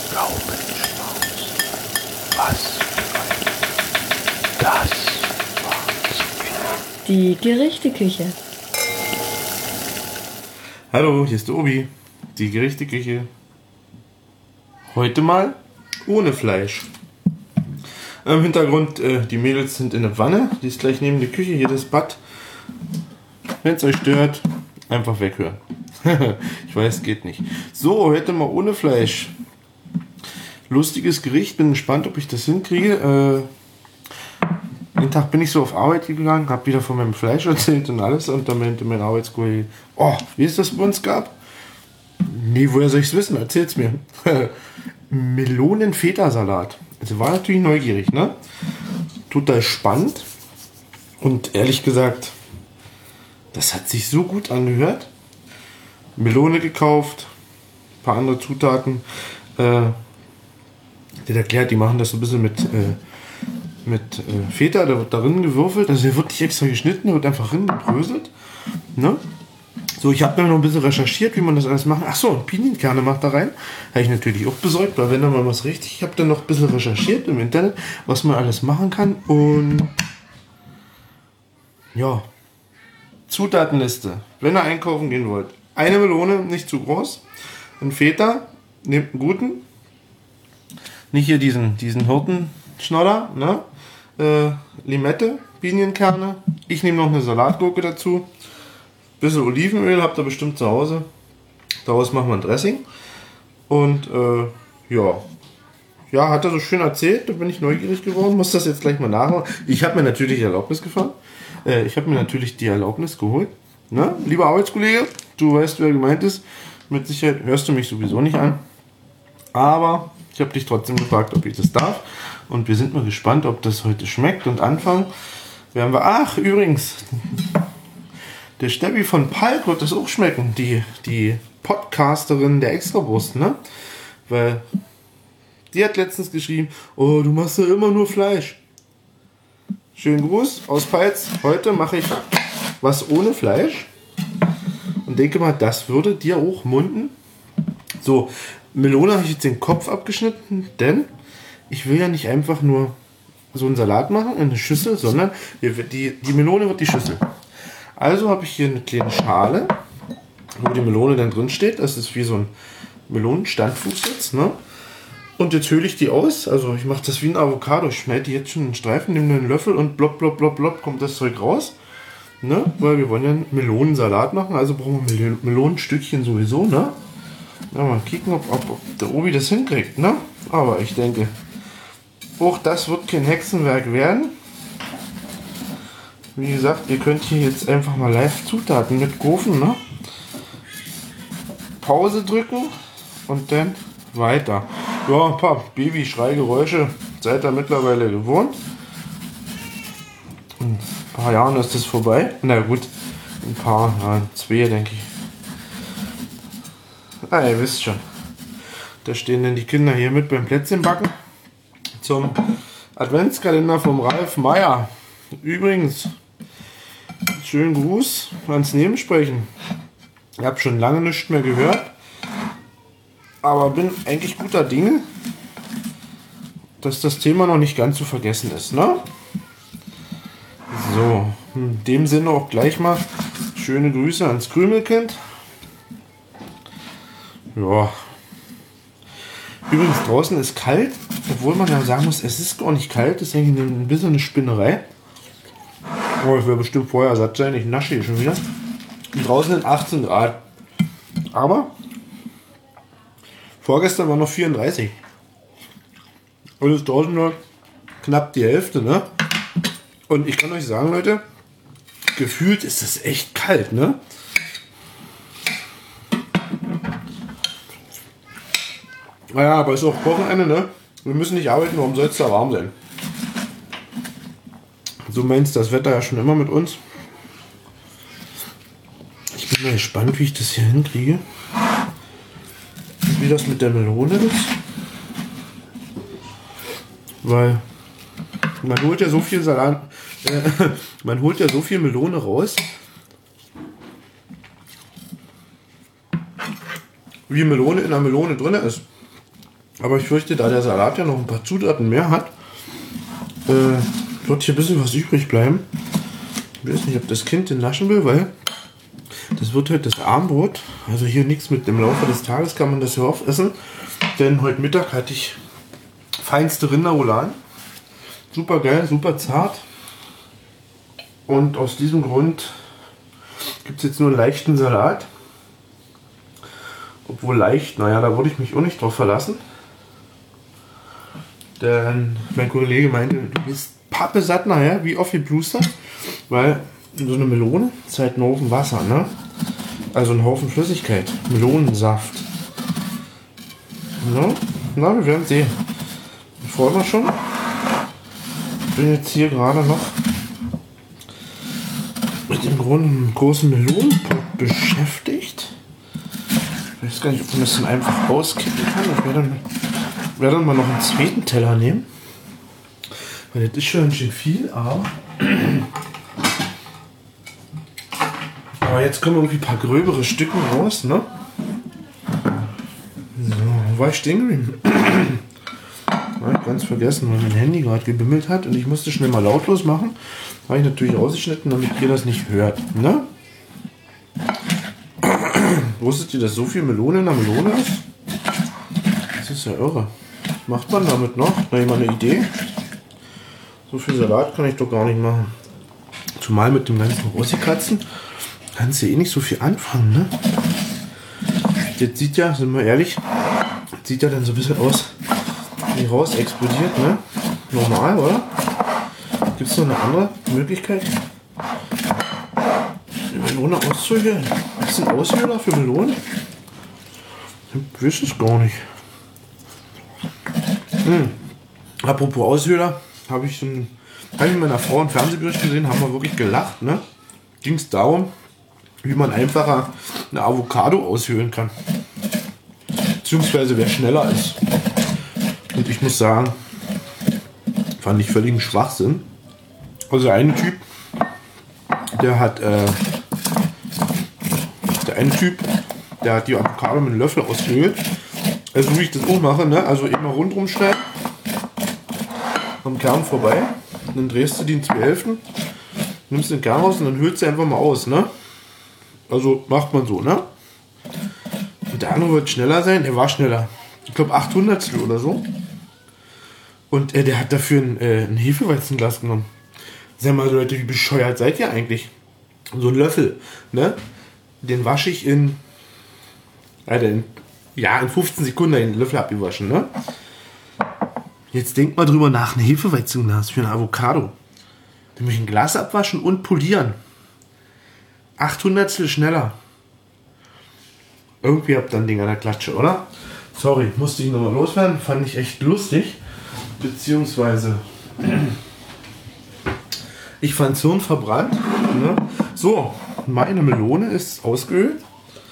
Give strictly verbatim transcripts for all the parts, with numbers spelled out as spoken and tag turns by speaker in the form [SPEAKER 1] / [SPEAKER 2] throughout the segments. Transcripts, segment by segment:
[SPEAKER 1] Gaumenschmaus. Was das war zu
[SPEAKER 2] Die Gerichteküche.
[SPEAKER 3] Hallo, hier ist der Obi. Die Gerichteküche. Heute mal ohne Fleisch. Im Hintergrund, äh, die Mädels sind in der Wanne. Die ist gleich neben der Küche, hier das Bad. Wenn es euch stört, einfach weghören. Ich weiß, geht nicht. So, heute mal ohne Fleisch. Lustiges Gericht, bin gespannt, ob ich das hinkriege. Äh, den Tag bin ich so auf Arbeit gegangen, habe wieder von meinem Fleisch erzählt und alles. Und dann meinte mein Arbeitskollege, oh, wie ist das bei uns gab? Nee, woher soll ich es wissen? Erzähl's mir. Melonen-Feta-Salat. Also war natürlich neugierig, ne? Total spannend. Und ehrlich gesagt, das hat sich so gut angehört. Melone gekauft, ein paar andere Zutaten. Äh, der erklärt, die machen das so ein bisschen mit, äh, mit äh, Feta, der wird darin gewürfelt. Also der wird nicht extra geschnitten, der wird einfach rin gebröselt. Ne? So, ich habe mir noch ein bisschen recherchiert, wie man das alles macht. Achso, und Pinienkerne macht da rein. Habe ich natürlich auch besorgt, weil wenn da mal was richtig... Ich habe dann noch ein bisschen recherchiert im Internet, was man alles machen kann. Und ja, Zutatenliste. Wenn ihr einkaufen gehen wollt. Eine Melone, nicht zu groß. Ein Feta, nehmt einen guten. Nicht hier diesen, diesen Hirtenschnodder. Ne? Äh, Limette, Pinienkerne. Ich nehme noch eine Salatgurke dazu. Bisschen Olivenöl habt ihr bestimmt zu Hause. Daraus machen wir ein Dressing. Und äh, ja. Ja, hat er so schön erzählt. Da bin ich neugierig geworden. Muss das jetzt gleich mal nachmachen. Ich habe mir natürlich die Erlaubnis gefahren. Äh, ich habe mir natürlich die Erlaubnis geholt. Ne? Lieber Arbeitskollege, du weißt, wer gemeint ist. Mit Sicherheit hörst du mich sowieso nicht an. Aber ich habe dich trotzdem gefragt, ob ich das darf. Und wir sind mal gespannt, ob das heute schmeckt. Und anfangen werden wir... Ach, übrigens... Der Steffi von Palk wird das auch schmecken, die, die Podcasterin der Extrawurst, ne? Weil die hat letztens geschrieben, oh, du machst ja immer nur Fleisch. Schönen Gruß aus Peitz. Heute mache ich was ohne Fleisch. Und denke mal, das würde dir auch munden. So, Melone habe ich jetzt den Kopf abgeschnitten, denn ich will ja nicht einfach nur so einen Salat machen in eine Schüssel, sondern die, die Melone wird die Schüssel. Also habe ich hier eine kleine Schale, wo die Melone dann drin steht. Das ist wie so ein Melonenstandfuß jetzt. Ne? Und jetzt höhle ich die aus. Also ich mache das wie ein Avocado. Ich schneide die jetzt schon in Streifen, nehme einen Löffel und blopp, blopp, blopp, blopp kommt das Zeug raus. Ne? Weil wir wollen ja einen Melonensalat machen. Also brauchen wir Mel- Melonenstückchen sowieso. Ne? Ja, mal kicken, ob, ob, ob der Obi das hinkriegt. Ne? Aber ich denke, auch das wird kein Hexenwerk werden. Wie gesagt, ihr könnt hier jetzt einfach mal live Zutaten mitrufen, ne? Pause drücken und dann weiter. Ja, ein paar Babyschreigeräusche seid ihr mittlerweile gewohnt. In ein paar Jahren ist das vorbei. Na gut, ein paar, ja, zwei denke ich. Ah, ihr wisst schon. Da stehen dann die Kinder hier mit beim Plätzchenbacken zum Adventskalender vom Ralf Meier. Übrigens, schönen Gruß ans Nebensprechen. Ich habe schon lange nichts mehr gehört, aber bin eigentlich guter Dinge, dass das Thema noch nicht ganz zu vergessen ist. Ne? So, in dem Sinne auch gleich mal schöne Grüße ans Krümelkind. Ja. Übrigens, draußen ist kalt, obwohl man ja sagen muss, es ist gar nicht kalt, das ist eigentlich ein bisschen eine Spinnerei. Oh, ich will bestimmt vorher satt sein, ich nasche hier schon wieder. Und draußen sind achtzehn Grad. Aber vorgestern war noch vierunddreißig. Und es ist draußen nur knapp die Hälfte, ne? Und ich kann euch sagen, Leute, gefühlt ist es echt kalt, ne? Naja, aber es ist auch Wochenende, ne? Wir müssen nicht arbeiten, warum soll es da warm sein? So meinst das Wetter ja schon immer mit uns. Ich bin mal gespannt, wie ich das hier hinkriege. Wie das mit der Melone ist. Weil man holt ja so viel Salat, äh, man holt ja so viel Melone raus. Wie Melone in der Melone drin ist. Aber ich fürchte, da der Salat ja noch ein paar Zutaten mehr hat, äh, wird hier ein bisschen was übrig bleiben. Ich weiß nicht, ob das Kind den naschen will, weil das wird heute das Abendbrot. Also hier nichts mit im Laufe des Tages kann man das ja aufessen. Denn heute Mittag hatte ich feinste Rinderrouladen. Super geil, super zart. Und aus diesem Grund gibt es jetzt nur einen leichten Salat. Obwohl leicht, naja, da würde ich mich auch nicht drauf verlassen. Denn mein Kollege meinte, du bist pappesatt nachher, wie auf die Bluster. Weil so eine Melone ist halt ein Haufen Wasser, ne? Also ein Haufen Flüssigkeit. Melonensaft. Ja, na, wir werden sehen. Ich freue mich schon. Ich bin jetzt hier gerade noch mit dem Grunde großen Melonenpott beschäftigt. Ich weiß gar nicht, ob man das dann einfach auskippen kann. Ich werde dann, werde dann mal noch einen zweiten Teller nehmen. Weil das ist schon schön viel, aber... aber jetzt kommen irgendwie ein paar gröbere Stücken raus, ne? So, wo war ich stehen geblieben? Hab ich ganz vergessen, weil mein Handy gerade gebimmelt hat und ich musste schnell mal lautlos machen. Habe ich natürlich ausgeschnitten, damit ihr das nicht hört, ne? Wusstet ihr, dass so viel Melone in der Melone ist? Das ist ja irre. Was macht man damit noch? Na, mal eine Idee? So viel Salat kann ich doch gar nicht machen. Zumal mit dem ganzen Rossikatzen kannst du eh nicht so viel anfangen, ne? Das sieht ja, sind wir ehrlich, das sieht ja dann so ein bisschen aus, wie raus explodiert, ne? Normal, oder? Gibt es noch eine andere Möglichkeit, die Melone auszuhöhlen? Gibt es einen Aushöhler für Melonen? Ich weiß es gar nicht. Hm. Apropos Aushöhler, habe ich, so ein, hab ich mit meiner Frau einen Fernsehbericht gesehen, haben wir wirklich gelacht, ne? Ging es darum, wie man einfacher eine Avocado aushöhlen kann. Beziehungsweise wer schneller ist. Und ich muss sagen, fand ich völligen Schwachsinn. Also der eine Typ, der hat, äh, der eine Typ, der hat die Avocado mit einem Löffel ausgehöhlt. Also wie ich das auch mache, ne? Also immer rundherum schneiden, am Kern vorbei, dann drehst du den zwei Hälften, nimmst den Kern raus und dann höhlst du einfach mal aus, ne? Also macht man so, ne? Und der andere wird schneller sein, er war schneller. Ich glaube achthundertstel oder so. Und äh, der hat dafür ein, äh, ein Hefeweizenglas genommen. Sag mal, Leute, wie bescheuert seid ihr eigentlich? So ein Löffel, ne? Den wasche ich in, äh, den, ja, in fünfzehn Sekunden den Löffel abgewaschen, ne? Jetzt denkt mal drüber nach, ein Hefeweizenglas für eine Avocado. Dann muss ich ein Glas abwaschen und polieren. achthundertstel schneller. Irgendwie habt ihr ein Ding an der Klatsche, oder? Sorry, musste ich nochmal loswerden. Fand ich echt lustig. Beziehungsweise ich fand es Hirn verbrannt. Ne? So, meine Melone ist ausgeölt.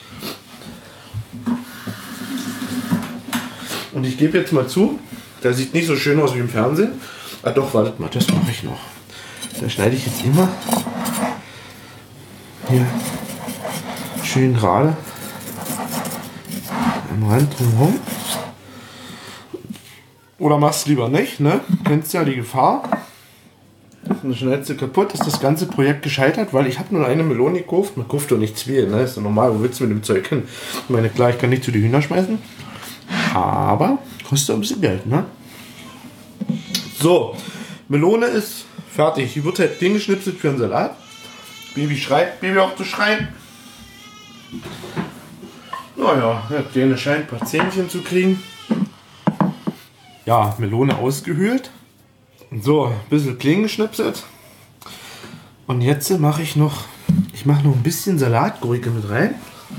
[SPEAKER 3] Und ich gebe jetzt mal zu, der sieht nicht so schön aus wie im Fernsehen. Ah doch, wartet mal, das mache ich noch. Da schneide ich jetzt immer hier schön gerade am Rand drumherum. Oder machst du lieber nicht, ne? Kennst ja die Gefahr. Dann schneidest du kaputt, ist das ganze Projekt gescheitert, weil ich habe nur eine Melone gekauft. Man kauft doch nicht zwei, ne? Ist doch normal, wo willst du mit dem Zeug hin? Ich meine, klar, ich kann nicht zu die Hühner schmeißen. Aber kostet ein bisschen Geld, ne? So, Melone ist fertig. Die wird halt geschnipselt für einen Salat. Baby schreit, Baby auch zu schreien. Naja, der Kleine scheint ein paar Zähnchen zu kriegen. Ja, Melone ausgehöhlt. So, ein bisschen klein geschnipselt. Und jetzt mache ich noch, ich mache noch ein bisschen Salatgurke mit rein.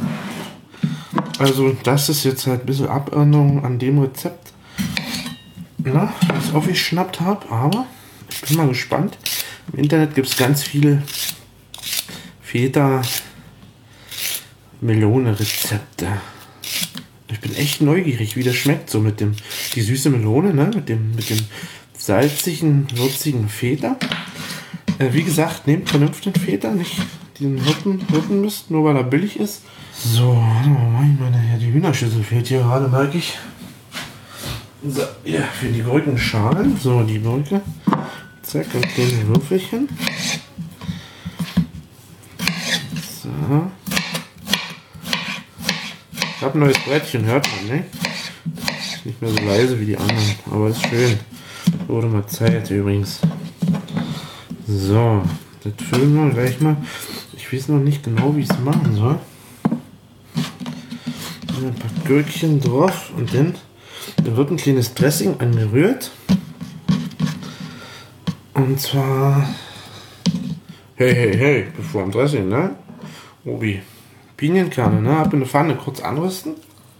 [SPEAKER 3] Also das ist jetzt halt ein bisschen Abänderung an dem Rezept, na, das ich aufgeschnappt habe. Aber ich bin mal gespannt. Im Internet gibt es ganz viele Feta-Melone-Rezepte. Ich bin echt neugierig, wie das schmeckt. So mit dem, die süße Melone, ne? Mit dem, mit dem salzigen, würzigen Feta. Äh, wie gesagt, nehmt vernünftigen Feta, nicht diesen Hirten, Hirtenmist, nur weil er billig ist. So, warte mal, meine, ja, die Hühnerschüssel fehlt hier gerade, merke ich. So, ja, für die Gurkenschalen. So, die Gurke. Zack, und kleine Würfelchen. So. Ich habe ein neues Brettchen, hört man, ne? Ist nicht mehr so leise wie die anderen, aber ist schön. Wurde mal Zeit übrigens. So, das füllen wir gleich mal. Ich weiß noch nicht genau, wie ich es machen soll. Ein paar Gürkchen drauf und dann, dann wird ein kleines Dressing angerührt. Und zwar, hey, hey, hey, bevor am Dressing, ne? Obi, Pinienkerne, ne? Ab in eine Pfanne kurz anrüsten.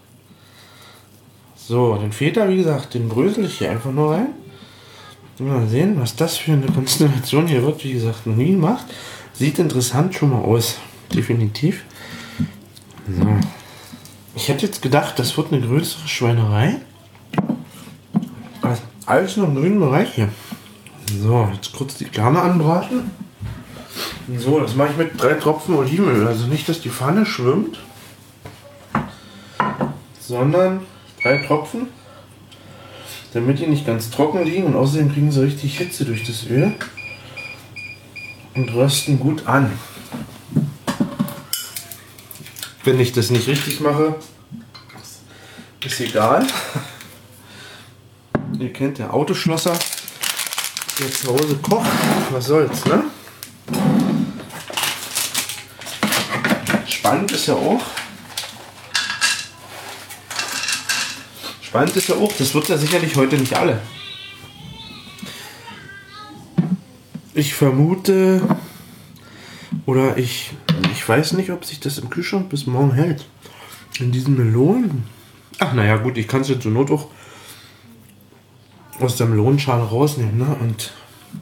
[SPEAKER 3] So, den Feta, wie gesagt, den brösel ich hier einfach nur rein. Mal sehen, was das für eine Konstellation hier wird, wie gesagt, noch nie gemacht. Sieht interessant schon mal aus, definitiv. So. Ich hätte jetzt gedacht, das wird eine größere Schweinerei. Also alles noch im grünen Bereich hier. So, jetzt kurz die Kerne anbraten. So, das mache ich mit drei Tropfen Olivenöl. Also nicht, dass die Pfanne schwimmt, sondern drei Tropfen, damit die nicht ganz trocken liegen. Und außerdem kriegen sie richtig Hitze durch das Öl und rösten gut an. Wenn ich das nicht richtig mache, ist egal. Ihr kennt der Autoschlosser, der zu Hause kocht. Was soll's, ne? Spannend ist ja auch. Spannend ist ja auch, das wird ja sicherlich heute nicht alle. Ich vermute, oder ich, ich weiß nicht, ob sich das im Kühlschrank bis morgen hält. In diesen Melonen. Ach, naja, gut, ich kann es jetzt zur Not auch aus der Melonenschale rausnehmen, ne? Und,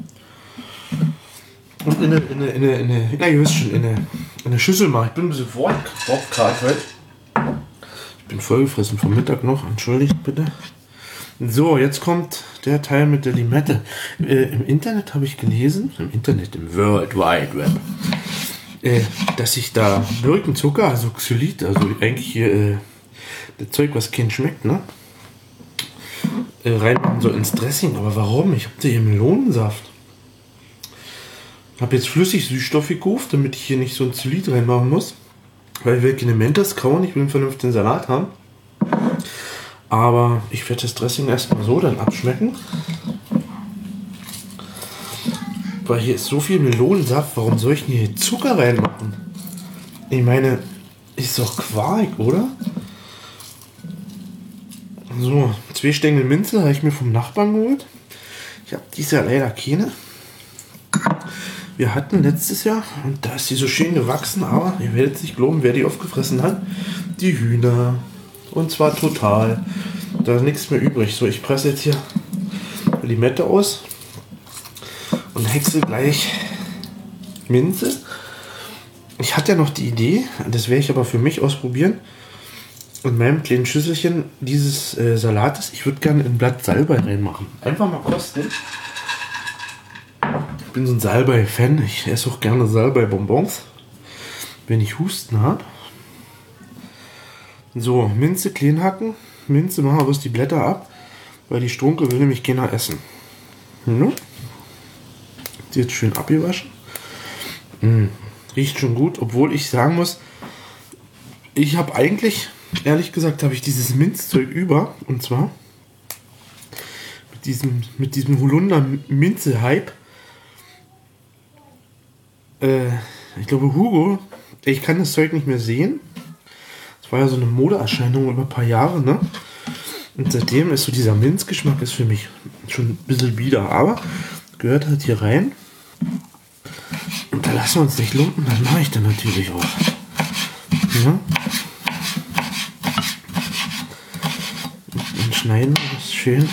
[SPEAKER 3] und in eine, in eine, in eine, in eine, na, ihr wisst schon, in eine, in eine Schüssel machen. Ich bin ein bisschen wortkarg heute. Ich bin vollgefressen vom Mittag noch, entschuldigt bitte. So, jetzt kommt der Teil mit der Limette. Äh, Im Internet habe ich gelesen, im Internet, im World Wide Web, äh, dass ich da Birkenzucker, also Xylit, also eigentlich hier äh, das Zeug, was kein schmeckt, ne? Äh, reinmachen soll ins Dressing. Aber warum? Ich habe da hier Melonensaft. Habe jetzt flüssig Süßstoff gekauft, damit ich hier nicht so ein Xylit reinmachen muss. Weil ich will keine Mentos kauen, ich will einen vernünftigen Salat haben. Aber ich werde das Dressing erstmal so dann abschmecken. Weil hier ist so viel Melonensaft, warum soll ich denn hier Zucker reinmachen? Ich meine, ist doch Quark, oder? So, zwei Stängel Minze habe ich mir vom Nachbarn geholt. Ich habe dieses Jahr leider keine. Wir hatten letztes Jahr, und da ist die so schön gewachsen, aber ihr werdet nicht glauben, wer die aufgefressen hat. Die Hühner. Und zwar total. Da ist nichts mehr übrig. So, ich presse jetzt hier Limette aus und hexe gleich Minze. Ich hatte ja noch die Idee, das werde ich aber für mich ausprobieren, in meinem kleinen Schüsselchen dieses äh, Salates, ich würde gerne ein Blatt Salbei reinmachen. Einfach mal kosten. Ich bin so ein Salbei-Fan. Ich esse auch gerne Salbei-Bonbons, wenn ich Husten habe. So, Minze klein hacken. Minze machen wir bloß die Blätter ab, weil die Strunke will nämlich keiner essen. Hm? Die jetzt schön abgewaschen. Hm. Riecht schon gut, obwohl ich sagen muss, ich habe eigentlich, ehrlich gesagt, habe ich dieses Minzzeug über. Und zwar mit diesem, mit diesem Holunder-Minze-Hype. Äh, ich glaube, Hugo, ich kann das Zeug nicht mehr sehen. Das war ja so eine Modeerscheinung über ein paar Jahre, ne? Und seitdem ist so dieser Minzgeschmack ist für mich schon ein bisschen bieder, aber gehört halt hier rein. Und da lassen wir uns nicht lumpen, das mache ich dann natürlich auch. Ja? Und schneiden wir das schön.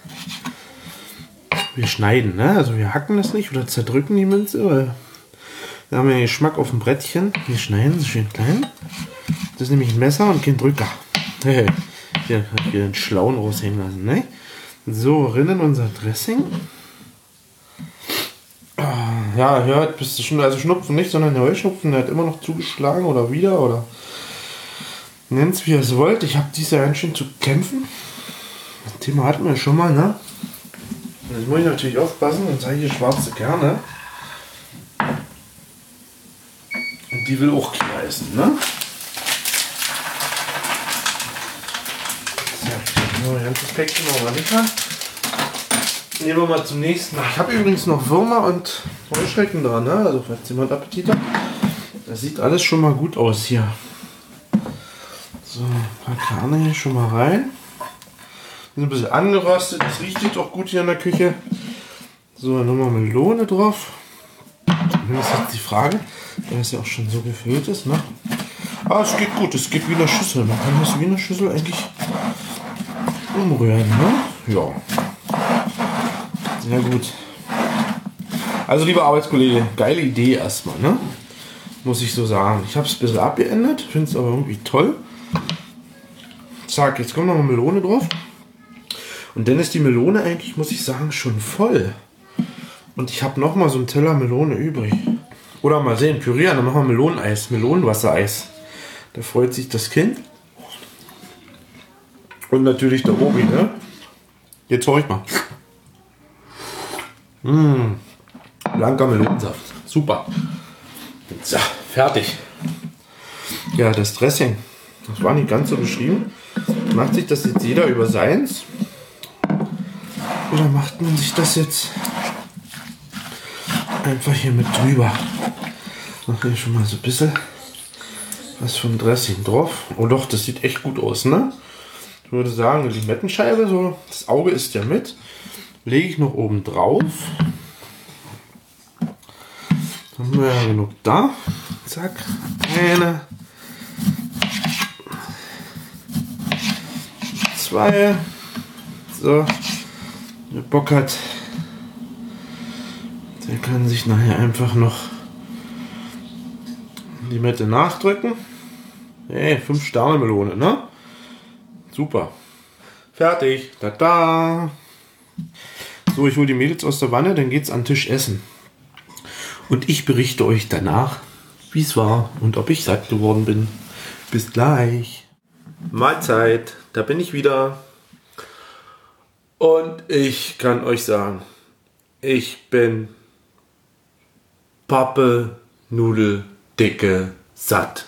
[SPEAKER 3] Wir schneiden, ne? Also wir hacken das nicht oder zerdrücken die Minze, weil wir haben ja Geschmack auf dem Brettchen. Wir schneiden es schön klein. Das ist nämlich ein Messer und kein Drücker. Hey, hier habe ich den Schlauen raushängen lassen, ne? So, rinnen unser Dressing. Ja, hört, bist du schon, also Schnupfen nicht, sondern der Heuschnupfen, der hat immer noch zugeschlagen oder wieder oder nennt es wie ihr es wollt. Ich habe dieses Jahr ganz schön zu kämpfen. Das Thema hatten wir schon mal, ne? Jetzt muss ich natürlich aufpassen, sonst habe ich hier schwarze Kerne. Und die will auch Kia essen, ne? So, ein ganzes Päckchen noch mal nicht dran. Nehmen wir mal zum nächsten. Ich habe übrigens noch Würmer und Heuschrecken dran, ne? Also falls jemand Appetit hat. Das sieht alles schon mal gut aus hier. So, ein paar Kerne hier schon mal rein. Die sind ein bisschen angerostet. Das riecht jetzt auch gut hier in der Küche. So, dann nochmal Melone drauf. Das ist jetzt die Frage, weil es ja auch schon so gefüllt ist, ne? Ah, es geht gut. Es geht wie in der Schüssel. Man kann das wie in der Schüssel eigentlich umrühren, ne? Ja. Sehr gut. Also, lieber Arbeitskollege, geile Idee erstmal, ne? Muss ich so sagen. Ich habe es ein bisschen abgeändert, finde es aber irgendwie toll. Zack, jetzt kommt noch mal Melone drauf. Und dann ist die Melone eigentlich, muss ich sagen, schon voll. Und ich habe noch mal so einen Teller Melone übrig. Oder mal sehen, pürieren, dann machen wir Meloneneis, Melonenwassereis. Da freut sich das Kind. Und natürlich der Obi, ne? Jetzt hol ich mal. Mmh. Blanker Melonensaft. Super. So, fertig. Ja, das Dressing. Das war nicht ganz so beschrieben. Macht sich das jetzt jeder über seins? Oder macht man sich das jetzt einfach hier mit drüber? Ich mache hier schon mal so ein bisschen was vom Dressing drauf. Oh doch, das sieht echt gut aus, ne? Ich würde sagen, eine Limettenscheibe, so, das Auge ist ja mit. Lege ich noch oben drauf. Dann haben wir ja genug da. Zack. Eine. Zwei. So. Wer Bock hat, der kann sich nachher einfach noch die Mitte nachdrücken. Hey, fünf Sterne Melone, ne? Super. Fertig. Tada. So, ich hole die Mädels aus der Wanne, dann geht's an den Tisch essen. Und ich berichte euch danach, wie es war und ob ich satt geworden bin. Bis gleich. Mahlzeit, da bin ich wieder. Und ich kann euch sagen, ich bin Pappe, Nudel, dicke, satt.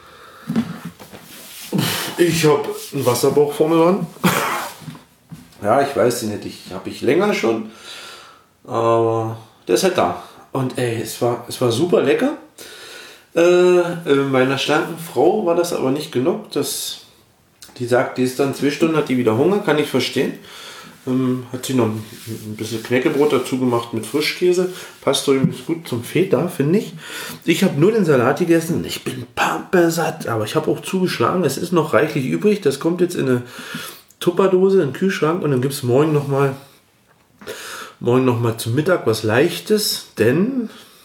[SPEAKER 3] Ich habe einen Wasserbauch vor mir dran. Ja, ich weiß den hätte ich, habe ich länger schon. Aber der ist halt da. Und ey, es war, es war super lecker. Äh, meiner schlanken Frau war das aber nicht genug. Das, die sagt, die ist dann zwei Stunden, hat die wieder Hunger, kann ich verstehen. Ähm, hat sie noch ein, ein bisschen Knäckebrot dazu gemacht mit Frischkäse. Passt doch übrigens gut zum Feta, finde ich. Ich habe nur den Salat gegessen. Ich bin pampersatt, aber ich habe auch zugeschlagen. Es ist noch reichlich übrig. Das kommt jetzt in eine Tupperdose, in den Kühlschrank. Und dann gibt es morgen nochmal morgen noch mal zum Mittag was Leichtes. Denn,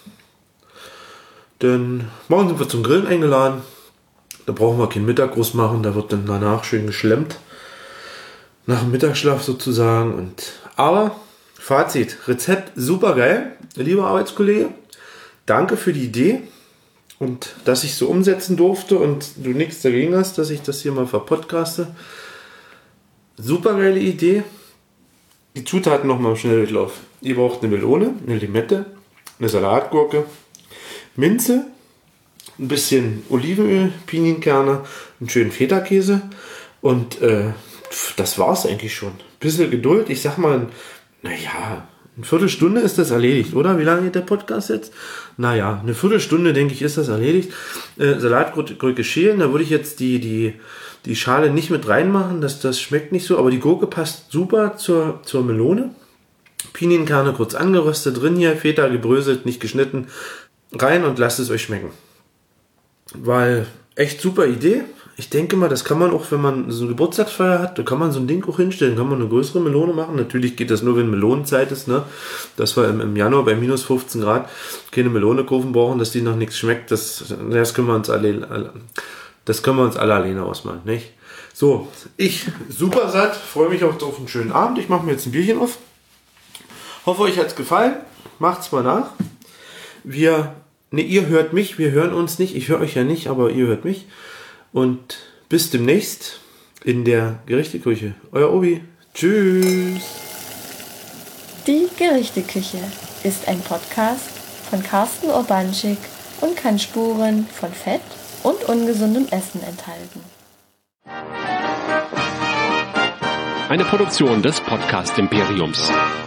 [SPEAKER 3] denn morgen sind wir zum Grillen eingeladen. Da brauchen wir keinen Mittag groß machen. Da wird dann danach schön geschlemmt. Nach dem Mittagsschlaf sozusagen. Und, aber Fazit, Rezept super geil, lieber Arbeitskollege. Danke für die Idee und dass ich so umsetzen durfte und du nichts dagegen hast, dass ich das hier mal verpodcaste. Super geile Idee. Die Zutaten nochmal im Schnelldurchlauf. Ihr braucht eine Melone, eine Limette, eine Salatgurke, Minze, ein bisschen Olivenöl, Pinienkerne, einen schönen Feta-Käse und äh, das war's eigentlich schon. Ein bisschen Geduld. Ich sag mal, naja, eine Viertelstunde ist das erledigt, oder? Wie lange geht der Podcast jetzt? Naja, eine Viertelstunde, denke ich, ist das erledigt. Äh, Salatgurke schälen, da würde ich jetzt die, die, die Schale nicht mit reinmachen, das, das schmeckt nicht so, aber die Gurke passt super zur, zur Melone. Pinienkerne kurz angeröstet, drin hier, Feta gebröselt, nicht geschnitten, rein und lasst es euch schmecken. Weil, echt super Idee. Ich denke mal, das kann man auch, wenn man so eine Geburtstagsfeier hat, da kann man so ein Ding auch hinstellen, kann man eine größere Melone machen. Natürlich geht das nur, wenn Melonenzeit ist, ne? Dass wir im, im Januar bei minus fünfzehn Grad keine Melone kaufen brauchen, dass die noch nichts schmeckt, das, das können wir uns alle, das können wir uns alle alleine ausmalen, nicht? So, ich super satt, freue mich auch auf einen schönen Abend. Ich mache mir jetzt ein Bierchen auf. Hoffe, euch hat es gefallen. Macht's mal nach. Wir, ne, ihr hört mich, wir hören uns nicht. Ich höre euch ja nicht, aber ihr hört mich. Und bis demnächst in der Gerichteküche. Euer Obi. Tschüss.
[SPEAKER 2] Die Gerichteküche ist ein Podcast von Carsten Urbanschik und kann Spuren von Fett und ungesundem Essen enthalten.
[SPEAKER 4] Eine Produktion des Podcast Imperiums.